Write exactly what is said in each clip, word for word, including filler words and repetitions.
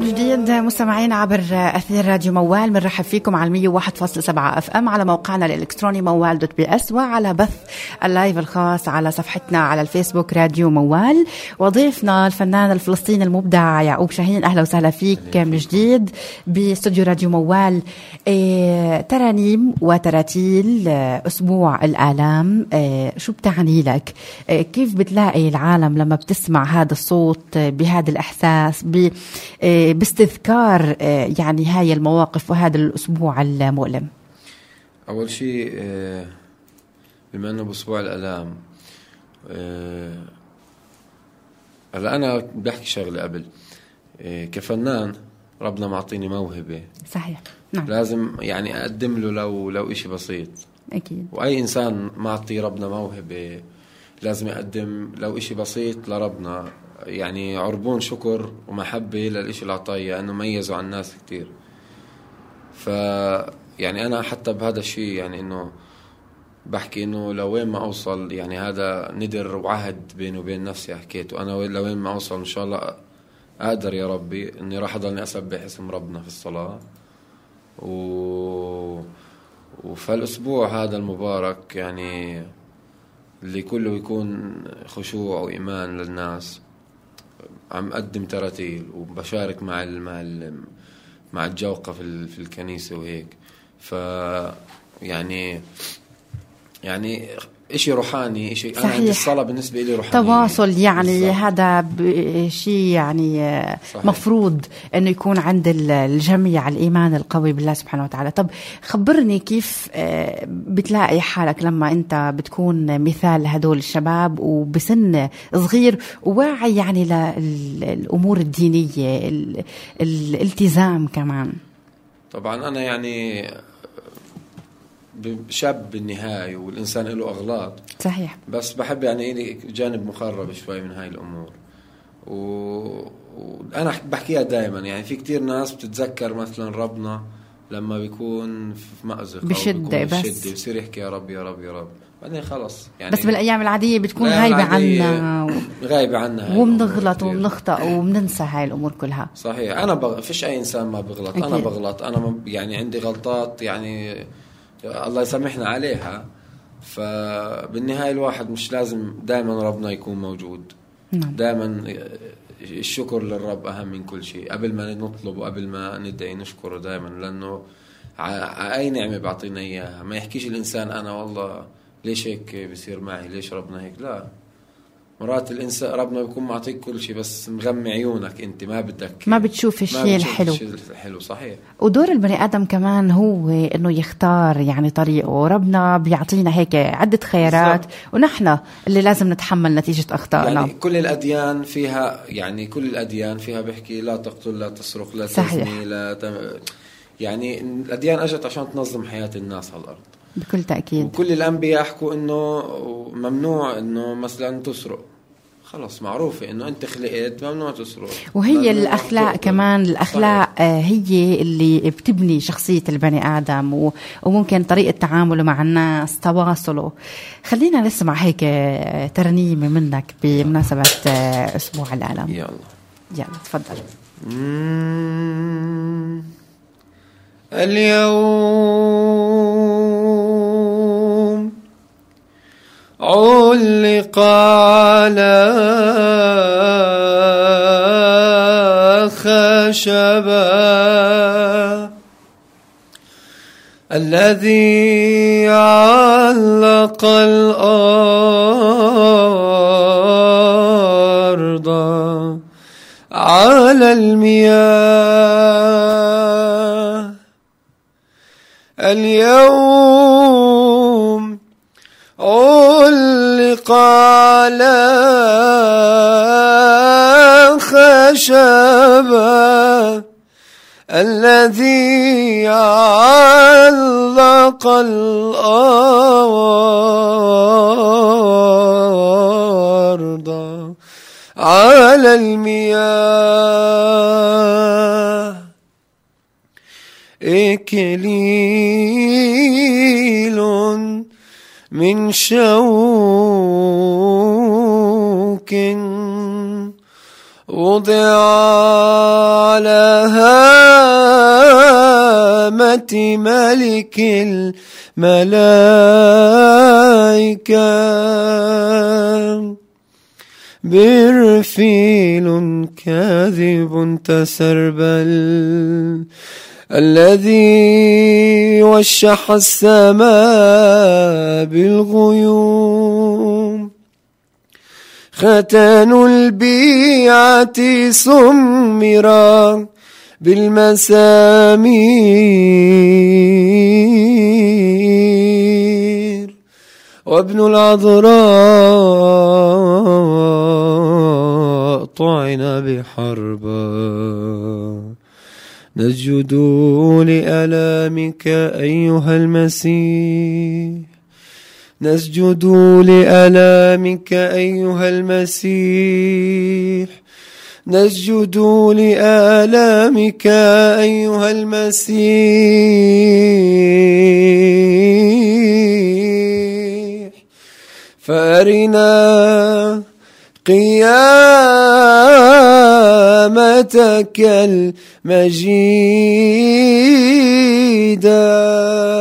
جديد مستمعين عبر أثير راديو موال، بنرحب فيكم على مية وواحد فاصلة سبعة اف ام على موقعنا الإلكتروني موال دوت بي اس، وعلى بث اللايف الخاص على صفحتنا على الفيسبوك راديو موال. وضيفنا الفنان الفلسطيني المبدع يعقوب شاهين، أهلا وسهلا فيك من جديد باستوديو راديو موال. إيه ترانيم وتراتيل أسبوع الآلام، إيه شو بتعني لك؟ إيه كيف بتلاقي العالم لما بتسمع هذا الصوت بهذا الإحساس ب إيه باستذكار يعني هاي المواقف وهذا الأسبوع المؤلم؟ أول شيء بما أنه بأسبوع الألام، هلا أنا بحكي شغلة قبل، كفنان ربنا معطيني موهبة، صحيح، نعم، لازم يعني أقدم له لو لو إشي بسيط، أكيد. وأي إنسان معطي ربنا موهبة لازم يقدم لو إشي بسيط لربنا، يعني عربون شكر ومحبة للإشي العطايا، أنه ميزوا عن الناس كتير. ف يعني أنا حتى بهذا الشيء يعني إنه بحكي إنه لوين ما أوصل، يعني هذا ندر وعهد بيني وبين نفسي حكيته، أنا لوين ما أوصل إن شاء الله أقدر يا ربي إني راح أضلني أسبح اسم ربنا في الصلاة. و وفالأسبوع هذا المبارك يعني اللي كله يكون خشوع وإيمان للناس، عم أقدم تراتيل وبشارك مع ال مع ال مع الجوقة في في الكنيسة وهيك. ف يعني يعني إشي روحاني، إشي أنا عندي الصلاة بالنسبة لي روحانية، تواصل يعني بالزبط. هذا شيء يعني صحيح. مفروض إنه يكون عند الجميع الإيمان القوي بالله سبحانه وتعالى. طب خبرني كيف بتلاقي حالك لما أنت بتكون مثال هدول الشباب وبسن صغير وواعي يعني للأمور الدينية، الالتزام كمان؟ طبعا أنا يعني شاب بالنهاية، والإنسان له أغلاط، صحيح، بس بحب يعني إلي جانب مقرب شوي من هاي الأمور. و... وأنا بحكيها دائما، يعني في كتير ناس بتتذكر مثلا ربنا لما بيكون في مأزق بشدة، بس بيصير يحكي يا رب يا رب يا رب، بعدين خلص يعني. بس بالأيام العادية بتكون غايبة عنا و... غايبة عنا، وبنغلط وبنخطأ وبننسى هاي الأمور كلها. صحيح. أنا بغ... فيش أي إنسان ما بغلط، أكيد. أنا بغلط، أنا م... يعني عندي غلطات يعني الله يسامحنا عليها. فبالنهاية الواحد مش لازم دائما ربنا يكون موجود، نعم. دائما الشكر للرب أهم من كل شيء، قبل ما نطلب وقبل ما ندعي نشكره دائما، لأنه أي نعمة بعطينا إياها. ما يحكيش الإنسان أنا والله ليش هيك بيصير معي، ليش ربنا هيك، لا، مرات الإنسان ربنا بيكون معطيك كل شيء بس مغمي عيونك، أنت ما بدك، ما بتشوف الشيء الحلو. الحلو صحيح. ودور البني آدم كمان هو إنه يختار يعني طريقه، ربنا بيعطينا هيك عدة خيارات بالزبط. ونحن اللي لازم نتحمل نتيجة أخطائنا. يعني كل الأديان فيها، يعني كل الأديان فيها بيحكي لا تقتل، لا تسرق، لا تزني، لا تم... يعني الأديان أجت عشان تنظم حياة الناس على الأرض بكل تأكيد. وكل الأنبياء يحكوا إنه ممنوع إنه مثلا تسرق، خلاص معروفة إنه أنت خلقت ممنوع تسرق. وهي الأخلاق كمان، الأخلاق صحيح. هي اللي بتبني شخصية البني آدم وممكن طريقة تعامله مع الناس، تواصله. خلينا نسمع هيك ترنيمة منك بمناسبة أسبوع الآلام. يلا يلا تفضل. اليوم علق على خشبة الذي علق الأرض على المياه. اليوم علق على خشبة الذي علق الأرض على المياه. إكليل من شوك وضع على هامة ملك الملائكة برفيل كاذب تسربل الذي وشح السماء بالغيوم ختان البيعة سمرا بالمسامير وابن العذراء طعن بحربا نسجد لألامك أيها المسيح نسجد لألامك أيها المسيح نسجد لآلامك أيها المسيح فأرنا قيامتك المجيدة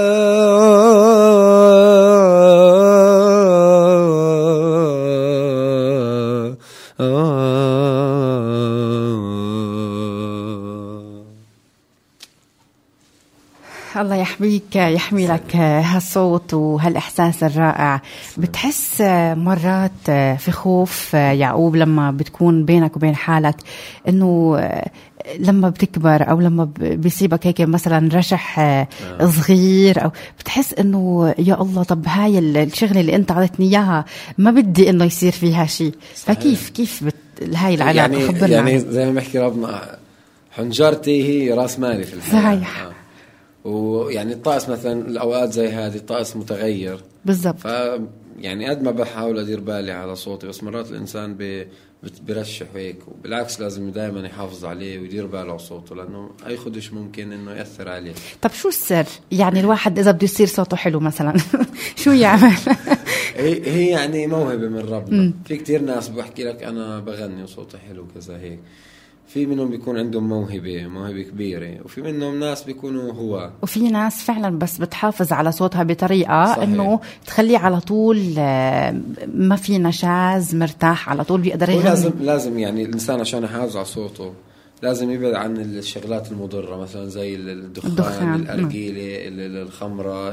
الله يحميك يحمي لك هالصوت وهالإحساس الرائع. بتحس مرات في خوف يعقوب لما بتكون بينك وبين حالك إنه لما بتكبر أو لما بيصيبك هيك مثلا رشح صغير أو بتحس إنه يا الله طب هاي الشغلة اللي أنت عطتني إياها ما بدي إنه يصير فيها شيء. فكيف كيف بت... هاي العلاقة يعني خبرنا يعني زي ما بحكي ربنا حنجرتي هي راس مالي في الحياة. صحيح. آه. ويعني الطقس مثلا الأوقات زي هذه الطقس متغير بالضبط. ف يعني قد ما بحاول أدير بالي على صوتي بس مرات الإنسان بي برشح هيك وبالعكس لازم دائما يحافظ عليه ويدير باله على صوته لأنه أي خدش ممكن إنه يأثر عليه. طب شو السر؟ يعني الواحد إذا بده يصير صوته حلو مثلا شو يعمل؟ هي هي يعني موهبة من ربنا. في كتير ناس بحكي لك أنا بغني وصوتي حلو كذا هيك. في منهم بيكون عندهم موهبة موهبة كبيرة وفي منهم ناس بيكونوا هو وفي ناس فعلا بس بتحافظ على صوتها بطريقة صحيح. إنه تخليه على طول ما في نشاز مرتاح على طول بيقدر يغني. لازم لازم يعني الإنسان عشان يحافظ على صوته لازم يبعد عن الشغلات المضرة مثلا زي الدخان, الدخان. الأرجيلة الخمرة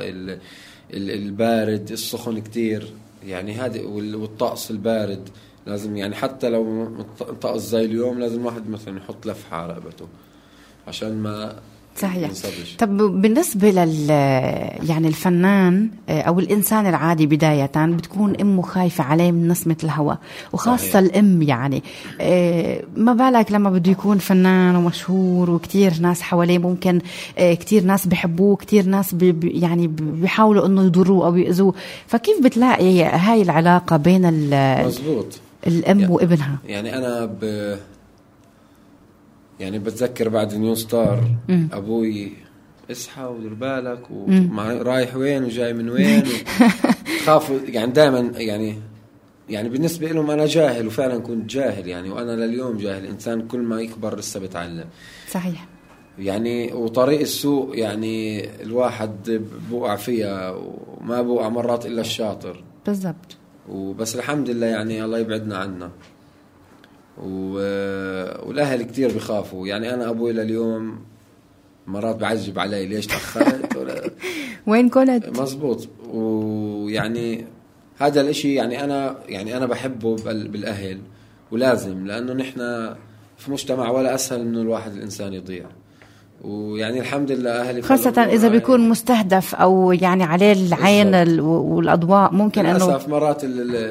البارد السخن كتير يعني هذا والطقس البارد لازم يعني حتى لو طقس زي اليوم لازم واحد مثلا يحط لفحة على رقبته عشان ما صحيح. طب بالنسبة لل يعني الفنان أو الإنسان العادي بداية بتكون أمه خايفة عليه من نسمة الهواء وخاصة صحيح. الأم يعني ما بالك لما بده يكون فنان ومشهور وكتير ناس حواليه ممكن كتير ناس بيحبوه كتير ناس بي يعني بيحاولوا إنه يضروه أو يؤذوه. فكيف بتلاقي هاي العلاقة بين مزبوط الأم يعني وابنها؟ يعني أنا ب يعني بتذكر بعد نيو ستار م. أبوي اصحى ودير بالك ورايح وين وجاي من وين خافوا يعني دائما يعني يعني بالنسبة لهم أنا جاهل وفعلا كنت جاهل يعني وأنا لليوم جاهل. إنسان كل ما يكبر لسه بتعلم. صحيح. يعني وطريق السوق يعني الواحد بوقع فيها وما بوقع مرات إلا الشاطر. بالضبط. وبس الحمد لله يعني الله يبعدنا عنا والأهل كتير بخافوا يعني أنا أبوي لليوم مرات بعجب علي ليش تأخرت ولا وين كنت. مزبوط. ويعني هذا الاشي يعني أنا يعني أنا بحبه بالأهل ولازم لأنه نحن في مجتمع ولا أسهل من الواحد الإنسان يضيع ويعني الحمد لله أهلي خاصة إذا بيكون مستهدف أو يعني عليه العين والأضواء ممكن أنه للأسف مرات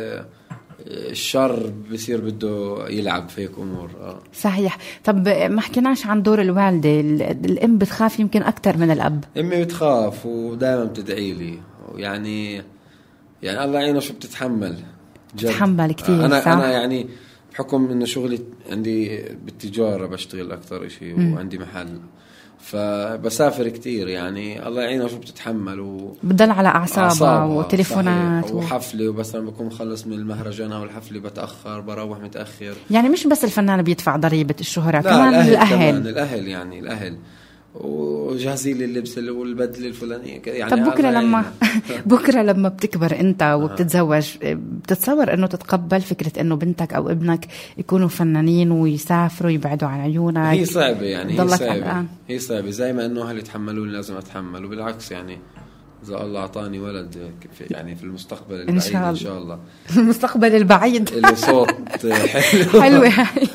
الشر بيصير بده يلعب فيك أمور. آه. صحيح. طب ما حكيناش عن دور الوالدة. الأم بتخاف يمكن أكتر من الأب. أمي بتخاف ودائما بتدعي لي يعني يعني الله يعينه شو بتتحمل جد. بتتحمل كتير. أنا صح؟ أنا يعني حكم إنه شغلي عندي بالتجارة بشتغل أكتر إشي وعندي محل، فبسافر كتير يعني الله يعينه شو بتتحمل و... بدل على أعصابها وتليفونات و... وحفلة، وبس لما بكون مخلص من المهرجان أو الحفلة بتأخر، بروح متأخر. يعني مش بس الفنان بيدفع ضريبة الشهرة، كمان الأهل الأهل كمان الأهل يعني الأهل وجاهزين لللبس والبدلة الفلانية يعني. طب بكرة لما بكرة لما بتكبر أنت وبتتزوج بتتصور إنه تتقبل فكرة إنه بنتك أو ابنك يكونوا فنانين ويسافروا يبعدوا عن عيونك؟ هي صعبة يعني، هي صعبة هي صعبة زي ما إنه أهل يتحملون لازم أتحمل، وبالعكس يعني إذا الله أعطاني ولد يعني في المستقبل البعيد إن شاء الله, إن شاء الله. المستقبل البعيد له صوت حلو حلوة هاي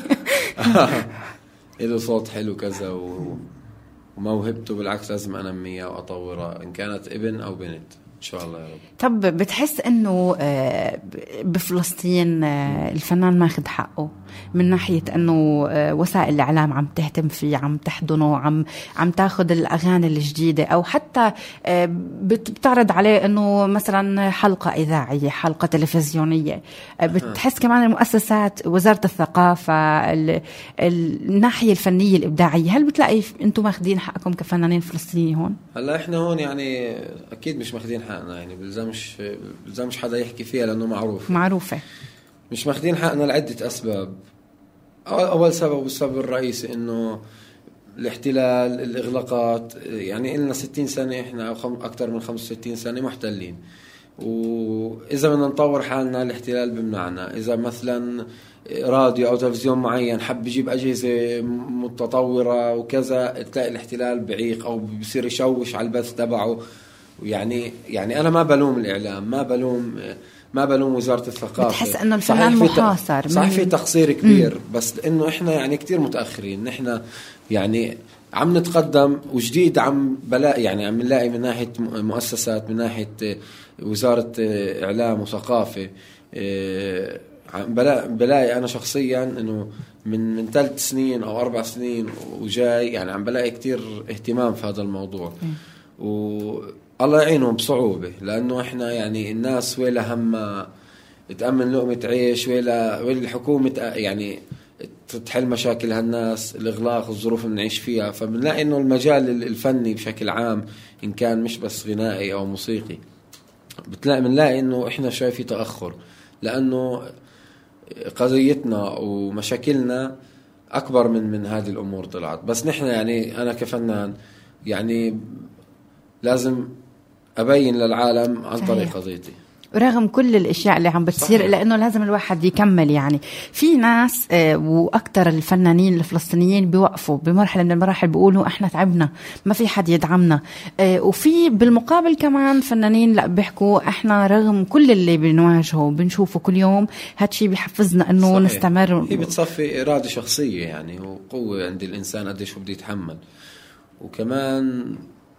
له صوت حلو كذا و... وموهبته بالعكس لازم أنميها وأطورها إن كانت ابن أو بنت إن شاء الله يا رب. طب بتحس إنه بفلسطين الفنان ماخذ حقه من ناحية إنه وسائل الإعلام عم تهتم فيه، عم تحضنه، عم عم تاخذ الأغاني الجديدة، أو حتى بتعرض عليه إنه مثلا حلقة إذاعية، حلقة تلفزيونية؟ بتحس كمان المؤسسات، وزارة الثقافة، الناحية الفنية الإبداعية، هل بتلاقي أنتم ماخذين حقكم كفنانين فلسطينيين هون؟ هلا إحنا هون يعني أكيد مش ماخذين حقنا، يعني بلزمش بلزمش حدا يحكي فيها لأنه معروف معروفة. مش ماخذين حقنا لعدة أسباب. أول سبب والسبب الرئيسي إنه الاحتلال، الإغلاقات، يعني إلنا ستين سنة إحنا أو أكتر من خمسة وستين سنة محتلين، وإذا بدنا نطور حالنا الاحتلال بمنعنا. إذا مثلا راديو أو تلفزيون معين حب يجيب أجهزة متطورة وكذا، تلاقي الاحتلال بعيق أو بيصير يشوش على البث تبعه. يعني يعني أنا ما بلوم الإعلام، ما بلوم ما بلوم وزارة الثقافة. بتحس إنه الفنان محاصر، صحيح في تقصير كبير، بس إنه إحنا يعني كتير متأخرين. نحن يعني عم نتقدم وجديد، عم بلاقي يعني عم نلاقي من ناحية مؤسسات، من ناحية وزارة إعلام وثقافة، بلاقي, بلاقي أنا شخصيا إنه من من ثلاث سنين أو أربع سنين وجاي يعني عم بلاقي كتير اهتمام في هذا الموضوع. والله يعينهم بصعوبة، لأنه إحنا يعني الناس ويلا هم تأمن لقمة عيش، ويلا ويلا الحكومة يعني تحل مشاكل هالناس، الإغلاق، الظروف اللي نعيش فيها. فبنلاقي إنه المجال الفني بشكل عام إن كان مش بس غنائي أو موسيقي، بتلاقي بنلاقي إنه إحنا شوي في تأخر، لأنه قضيتنا ومشاكلنا أكبر من من هذه الأمور طلعت. بس نحن يعني أنا كفنان يعني لازم أبين للعالم عن طريق قضيتي رغم كل الاشياء اللي عم بتصير. صحيح. لانه لازم الواحد يكمل. يعني في ناس واكثر الفنانين الفلسطينيين بيوقفوا بمرحله من المراحل بيقولوا احنا تعبنا، ما في حد يدعمنا. وفي بالمقابل كمان فنانين لا بيحكوا احنا رغم كل اللي بنواجهه بنشوفه كل يوم هادشي بيحفزنا انه صحيح. نستمر. هي بتصفي اراده شخصيه يعني، وقوه عند الانسان قديش هو بده يتحمل. وكمان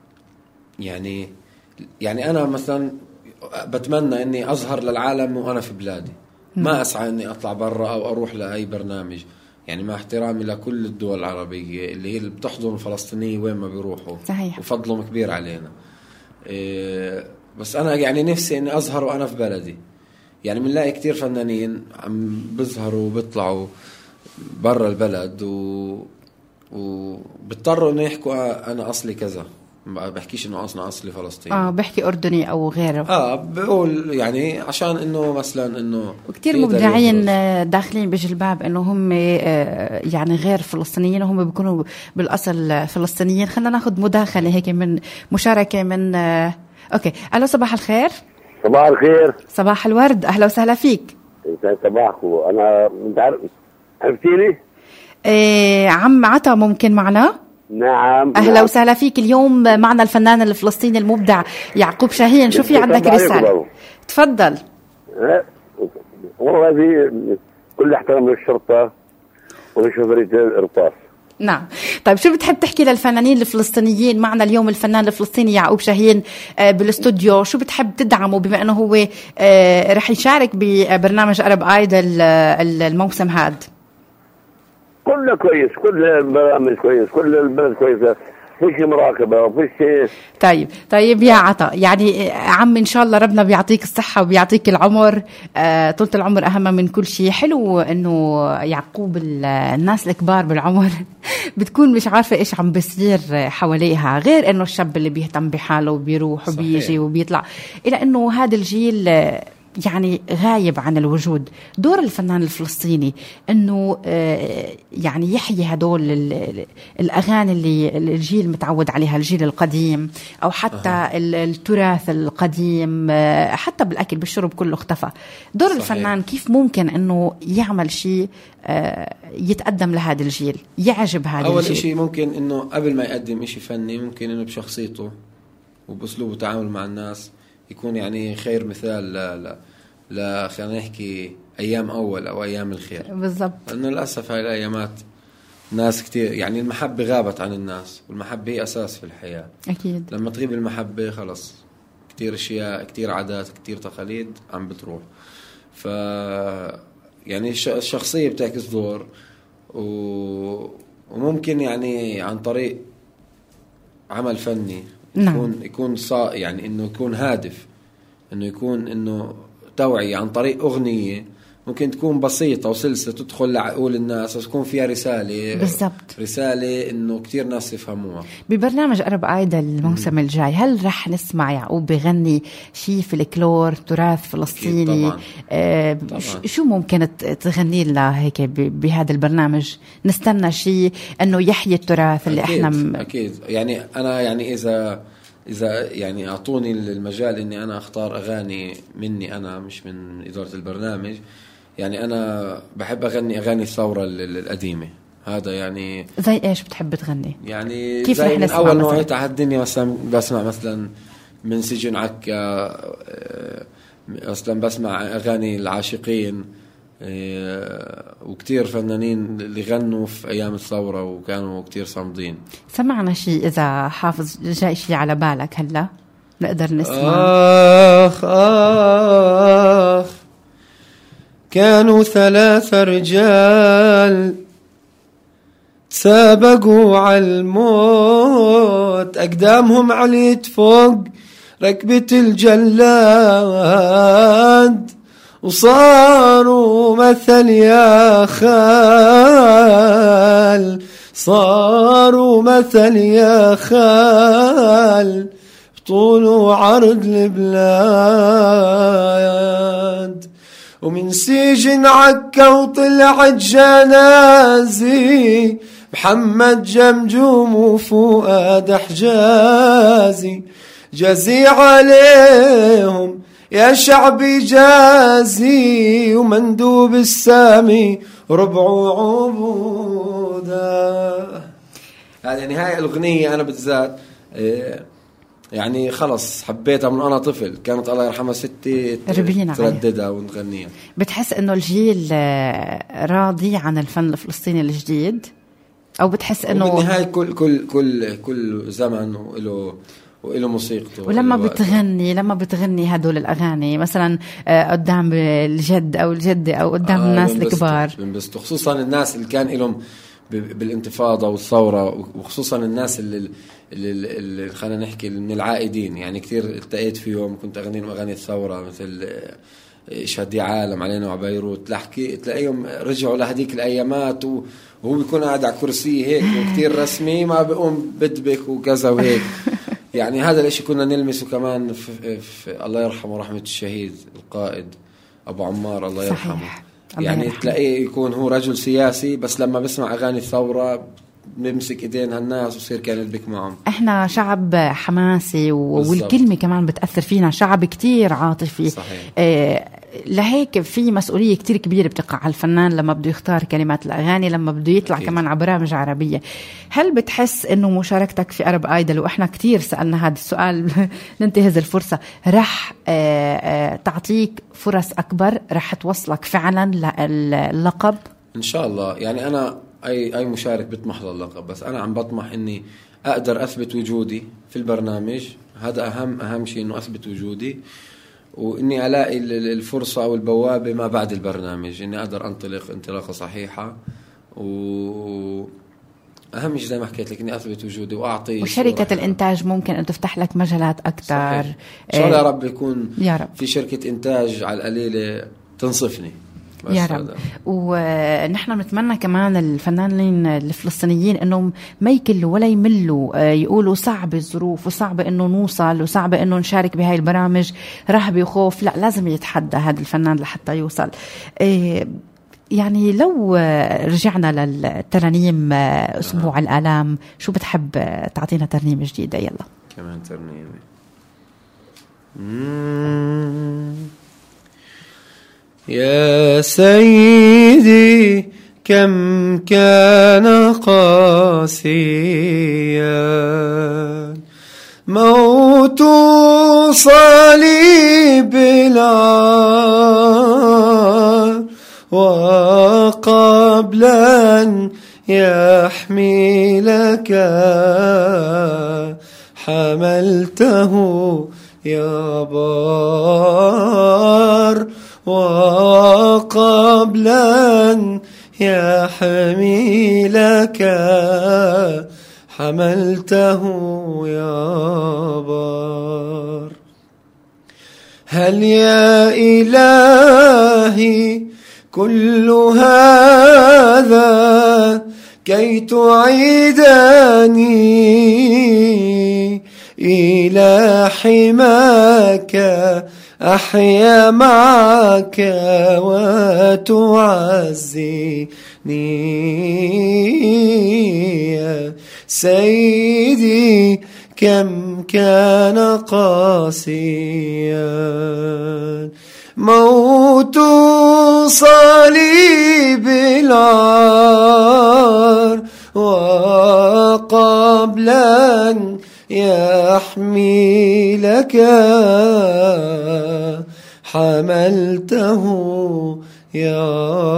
يعني يعني انا مثلا بتمنى اني اظهر للعالم وانا في بلادي، ما اسعى اني اطلع برا او اروح لاي برنامج. يعني مع احترامي لكل الدول العربيه اللي هي اللي بتحضن الفلسطينيين وين ما بيروحوا، صحيح. وفضلهم كبير علينا. إيه بس انا يعني نفسي اني اظهر وانا في بلدي. يعني بنلاقي كتير فنانين عم بيظهروا وبيطلعوا برا البلد و وبيضطروا انه يحكوا انا اصلي كذا، ما بحكيش انه اصلا اصلي فلسطيني، اه بحكي اردني او غيره، اه بقول يعني عشان انه مثلا انه وكتير مبدعين داخلين بجلباب انه هم آه يعني غير فلسطينيين وهم بيكونوا بالاصل فلسطينيين. خلينا ناخذ مداخله هيك من مشاركه من آه اوكي. الو صباح الخير. صباح الخير. صباح الورد، اهلا وسهلا فيك. صباحكم. انا انت عرفتيني؟ إيه عم عطا ممكن معنا؟ نعم. أهلا نعم. وسهلا فيك. اليوم معنا الفنان الفلسطيني المبدع يعقوب شاهين. شو في عندك رسالة؟ تفضل. والله دي كل احترام للشرطة ولشفرية الإرطاس. نعم. طيب شو بتحب تحكي للفنانين الفلسطينيين؟ معنا اليوم الفنان الفلسطيني يعقوب شاهين بالاستوديو. شو بتحب تدعمه بما أنه هو رح يشارك ببرنامج عرب آيدل الموسم هاد؟ كله كويس، كل البرامج كويس، كل البلد كويسة. فيش مراقبة وفيش شيء. طيب طيب يا عطا، يعني عم إن شاء الله ربنا بيعطيك الصحة وبيعطيك العمر، آه طولة العمر أهم من كل شيء. حلو إنه يعقوب الناس الكبار بالعمر بتكون مش عارفة إيش عم بيصير حواليها، غير إنه الشاب اللي بيهتم بحاله وبيروح وبيجي وبيطلع، إلى إنه هذا الجيل يعني غايب عن الوجود. دور الفنان الفلسطيني انه يعني يحيي هدول الاغاني اللي الجيل متعود عليها، الجيل القديم، او حتى أه. التراث القديم، حتى بالاكل بالشرب كله اختفى. دور صحيح. الفنان كيف ممكن انه يعمل شيء يتقدم لهذا الجيل، يعجب هذا اول الجيل؟ اول شيء ممكن انه قبل ما يقدم شيء فني، ممكن انه بشخصيته وباسلوبه التعامل مع الناس يكون يعني خير مثال لا لا لا خلينا نحكي ايام اول او ايام الخير. بالضبط. لانه للاسف هاي الايامات ناس كتير يعني المحبه غابت عن الناس، والمحبه هي اساس في الحياه. اكيد. لما تغيب المحبه خلص كتير اشياء، كتير عادات، كتير تقاليد عم بتروح. ف يعني الشخصيه بتعكس دور، و... وممكن يعني عن طريق عمل فني يكون نعم. يكون صا يعني انه يكون هادف، انه يكون انه توعية عن طريق اغنية ممكن تكون بسيطة وسلسة تدخل لعقول الناس، بس تكون فيها رسالة. بالضبط. رسالة انه كتير ناس يفهموها. ببرنامج أرب آيدل الموسم الجاي هل رح نسمع يعقوب بغني شيء في الكلور، تراث فلسطيني؟ طبعاً. آه طبعاً. شو ممكن تغني لنا هيك بهذا البرنامج؟ نستنى شيء انه يحيي التراث اللي أكيد. احنا م... اكيد يعني انا يعني اذا إذا يعني أعطوني المجال إني أنا أختار أغاني مني أنا، مش من إدارة البرنامج، يعني أنا بحب أغني أغاني الثورة القديمة. هذا يعني زي إيش بتحب تغني؟ يعني كيف رح نسمع؟ أول نوعية على الدنيا مثلا بسمع مثلا من سجن عكا، أصلا بسمع أغاني العاشقين، وكتير فنانين اللي غنوا في أيام الثورة وكانوا كتير صامدين. سمعنا شيء إذا حافظ، جاي شيء على بالك هلا نقدر نسمع؟ آخ آخ كانوا ثلاثة رجال تسابقوا على الموت، أقدامهم عليت فوق ركبة الجلاد، وصاروا مثل يا خال، صاروا مثل يا خال، طول وعرض البلاد. ومن سجن عكا وطلعت جنازي، محمد جمجوم وفؤاد حجازي، جازي عليهم يا شعبي جازي، ومندوب السامي ربع عبودا. هذه يعني هاي الأغنية أنا بالذات يعني خلص حبيتها من أنا طفل، كانت الله يرحمها ستي ترددها ونغنيها. بتحس إنه الجيل راضي عن الفن الفلسطيني الجديد، أو بتحس إنه بالنهاية كل كل كل كل زمن وله وإله موسيقته؟ ولما بتغني لما بتغني هدول الأغاني مثلا قدام الجد أو الجدة أو قدام آه الناس الكبار بنبسطوا، خصوصا الناس اللي كان لهم بالانتفاضة والثورة، وخصوصا الناس اللي, اللي, اللي خلينا نحكي من العائدين، يعني كتير التقيت فيهم كنت أغني لهم أغاني الثورة مثل شهدي عالم علينا وعبيروت، لحكي تلاقيهم رجعوا لهديك الأيامات وهو بيكون قاعد على كرسي هيك وكتير رسمي ما بيقوم بدبك وكذا وهيك. يعني هذا الاشي كنا نلمسه كمان في, في الله يرحمه رحمة الشهيد القائد أبو عمار الله يرحمه. صحيح. يعني الله يرحمه. تلاقيه يكون هو رجل سياسي، بس لما بسمع أغاني الثورة بمسك إيدين هالناس وصير كان يدبك معهم. إحنا شعب حماسي والكلمة كمان بتأثر فينا، شعب كتير عاطفي. صحيح. آه لهيك في مسؤولية كتير كبيرة بتقع على الفنان لما بده يختار كلمات الأغاني، لما بده يطلع أكيد. كمان على برامج عربية. هل بتحس إنه مشاركتك في أرب آيدل، وإحنا كتير سألنا هذا السؤال ننتهز الفرصة، رح آه آه تعطيك فرص أكبر، رح توصلك فعلا للقب؟ إن شاء الله. يعني أنا أي أي مشارك بيطمح للقب، بس أنا عم بطمح إني أقدر أثبت وجودي في البرنامج. هذا أهم أهم شيء، إنه أثبت وجودي، وإني ألاقي الفرصة أو البوابة ما بعد البرنامج، إني أقدر أنطلق انطلاقة صحيحة و... أهم شيء زي ما حكيت لك إني أثبت وجودي وأعطي. وشركة الإنتاج ممكن أن تفتح لك مجالات أكثر. إن شاء الله يا رب يكون يا رب في شركة إنتاج على القليلة تنصفني يا رب. ونحن بنتمنى كمان الفنانين الفلسطينيين انهم ما يكلوا ولا يملوا، يقولوا صعبة الظروف وصعبة انه نوصل وصعبة انه نشارك بهاي البرامج، رهبة وخوف، لا لازم يتحدى هذا الفنان لحتى يوصل. يعني لو رجعنا للترانيم اسبوع الآلام، شو بتحب تعطينا ترنيمة جديدة؟ يلا كمان ترنيمة. يا سيدي كم كان قاسيا موت صليب العار، وقبل أن يحملك حملته يا بار، وقبل أن يحملك حملته يا بار. هل يا إلهي كل هذا كي تعيدني إلى حماك أحيا معك وتعزني يا سيدي كم كان قاسيا موت صليب العار، وقبل أن يحملك حملته يا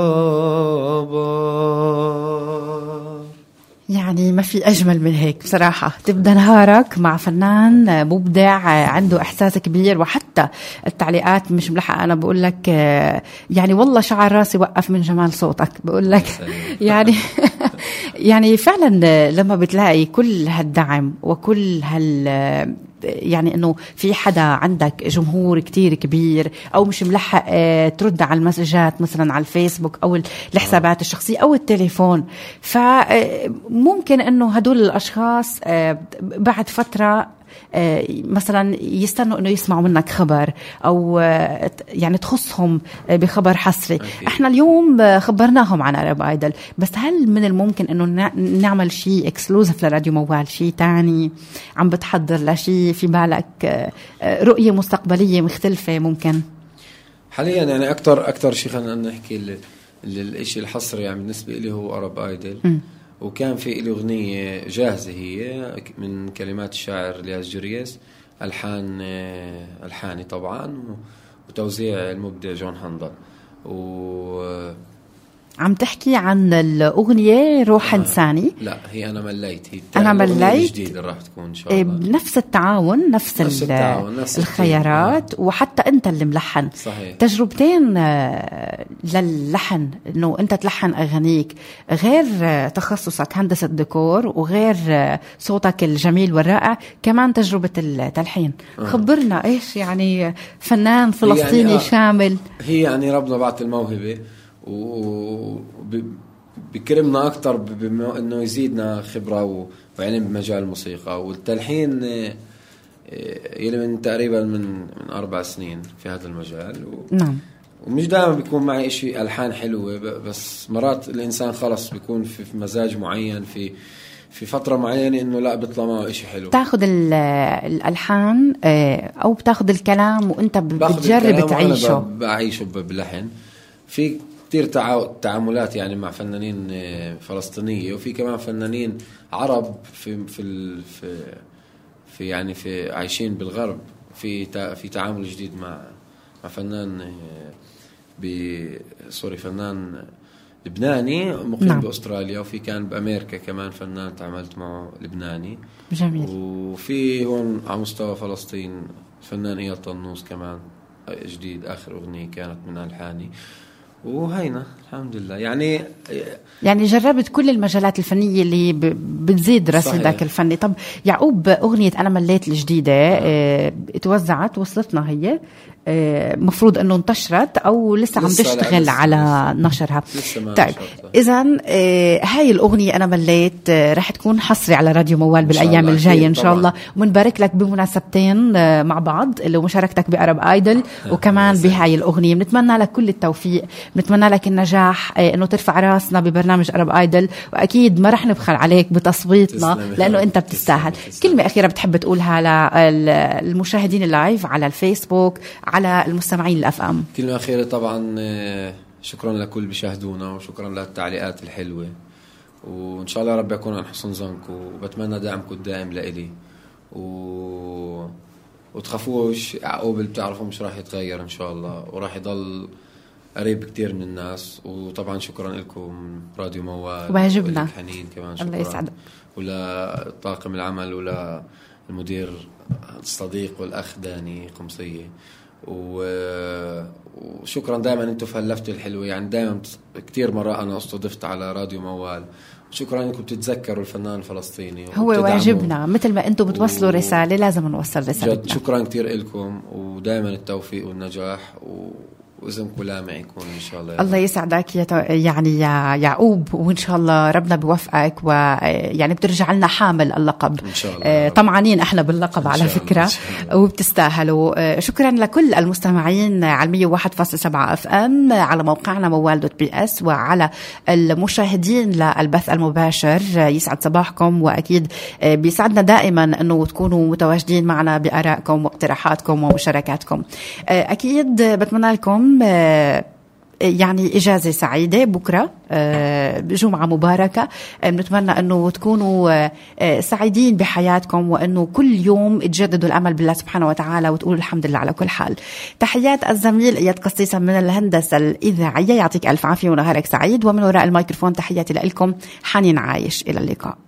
بار. يعني ما في أجمل من هيك بصراحة، تبدأ نهارك مع فنان مبدع عنده إحساس كبير، وحتى التعليقات مش ملحقة. أنا بقول لك يعني والله شعر راسي وقف من جمال صوتك، بقول لك يعني يعني فعلا لما بتلاقي كل هالدعم وكل هال يعني انه في حدا عندك جمهور كتير كبير، او مش ملحق ترد على المسجات مثلا على الفيسبوك او الحسابات الشخصية او التليفون، فممكن انه هدول الاشخاص بعد فترة مثلا يستنوا انه يسمعوا منك خبر، او يعني تخصهم بخبر حصري. أكيد. احنا اليوم خبرناهم عن عرب ايدل، بس هل من الممكن انه نعمل شيء اكسكلوزيف لراديو موال، شيء تاني عم بتحضر لشيء في بالك، رؤية مستقبلية مختلفة ممكن؟ حاليا يعني اكتر اكتر شيء خلينا نحكي الاشي الحصري يعني بالنسبة لي هو عرب ايدل. م. وكان في له أغنية جاهزة هي من كلمات الشاعر الياس جريس، ألحان ألحاني طبعا، وتوزيع المبدع جون هندل. و عم تحكي عن الأغنية روح آه إنساني؟ لا هي أنا مليت، هي أنا مليت جديدة راح تكون إن شاء الله بنفس التعاون، نفس, نفس, التعاون نفس الخيارات. آه. وحتى أنت اللي ملحن. صحيح. تجربتين للحن، إنه أنت تلحن أغانيك، غير تخصصك هندسة ديكور وغير صوتك الجميل والرائع، كمان تجربة التلحين. آه. خبرنا إيش يعني فنان فلسطيني يعني آه شامل. هي يعني ربنا بعت الموهبة وبكرمنا أكتر بأنه يزيدنا خبرة وعلم بمجال الموسيقى والتلحين، يلي من تقريبا من من أربع سنين في هذا المجال. و نعم. ومش دائما بيكون معي إشي ألحان حلوة، بس مرات الإنسان خلص بيكون في مزاج معين في في فترة معينة إنه لا بيطلع معه إشي حلو. تاخد الألحان أو بتاخد الكلام وأنت بتجرب تعيشه. بعيشه باللحن. في كتير تعاملات يعني مع فنانين فلسطينية، وفي كمان فنانين عرب في في في, في يعني في عايشين بالغرب، في في تعامل جديد مع مع فنان بسوري فنان لبناني مقيم نعم. بأستراليا، وفي كان بأمريكا كمان فنان تعاملت معه لبناني. جميل. وفي هون على مستوى فلسطين فنان إياد طنوس كمان جديد، آخر أغنية كانت من ألحاني. وهينا الحمد لله. يعني يعني جربت كل المجالات الفنية اللي بتزيد رصيدك الفني. طب يعقوب، أغنية أنا مليت الجديدة اه اتوزعت، وصلتنا هي اه مفروض أنه انتشرت أو لسه عم تشتغل لسه على لسه نشرها؟ لسه طيب إذن اه هاي الأغنية أنا مليت اه رح تكون حصري على راديو موال بالأيام الجاية إن شاء الله، ومنبارك لك بمناسبتين اه مع بعض، اللي مشاركتك بأرب آيدل وكمان بهاي الأغنية. بنتمنى لك كل التوفيق، بنتمنى لك النجاح، اه إنه ترفع راسنا ببرنامج أرب آيدل، وأكيد ما رح نبخل عليك بتصويتنا لأنه أنت بتستاهل. كلمة أخيرة بتحب تقولها للمشاهدين اللايف على الفيسبوك، على المستمعين الأف أم؟ كلمة أخيرة طبعا شكرا لكل بيشاهدونا، وشكرا للتعليقات الحلوة، وإن شاء الله رب يكون عن حسن ظنكم، وبتمنى دعمكم الدائم لإلي، و... وتخافوش يعقوب اللي بتعرفوا مش راح يتغير إن شاء الله، وراح يضل قريب كتير من الناس. وطبعا شكرا لكم راديو موال، واجبنا حنين كمان شكرا، الله يسعدك، ولا طاقم العمل، ولا المدير الصديق والأخ داني قمصية، وشكرا دائما انتم فلفتوا الحلوة. يعني دائما كتير مرة أنا استضفت على راديو موال، شكرا انكم بتتذكروا الفنان الفلسطيني، هو واجبنا مثل ما انتم بتوصلوا و... رسالة لازم نوصل رسالتنا. شكرا كتير لكم، ودائما التوفيق والنجاح، و... وإذنكم لامع يكون إن شاء الله. الله يسعدك يا يعني يا يعقوب، وإن شاء الله ربنا بيوفقك، ويعني بترجع لنا حامل اللقب إن شاء الله. طمعانين إحنا باللقب على فكرة، وبتستاهلوا. شكرا لكل المستمعين على مية وواحد فاصلة سبعة اف ام، على موقعنا موال دوت بي اس، وعلى المشاهدين للبث المباشر. يسعد صباحكم، وأكيد بيسعدنا دائما أنه تكونوا متواجدين معنا بآرائكم واقتراحاتكم ومشاركاتكم. أكيد بتمنى لكم يعني إجازة سعيدة بكرة، جمعة مباركة. بنتمنى أنه تكونوا سعيدين بحياتكم، وأنه كل يوم تجددوا الأمل بالله سبحانه وتعالى، وتقولوا الحمد لله على كل حال. تحيات الزميل إياد قصيصة من الهندسة الإذاعية، يعطيك ألف عافية ونهارك سعيد. ومن وراء الميكروفون تحياتي لكم حنين عايش، إلى اللقاء.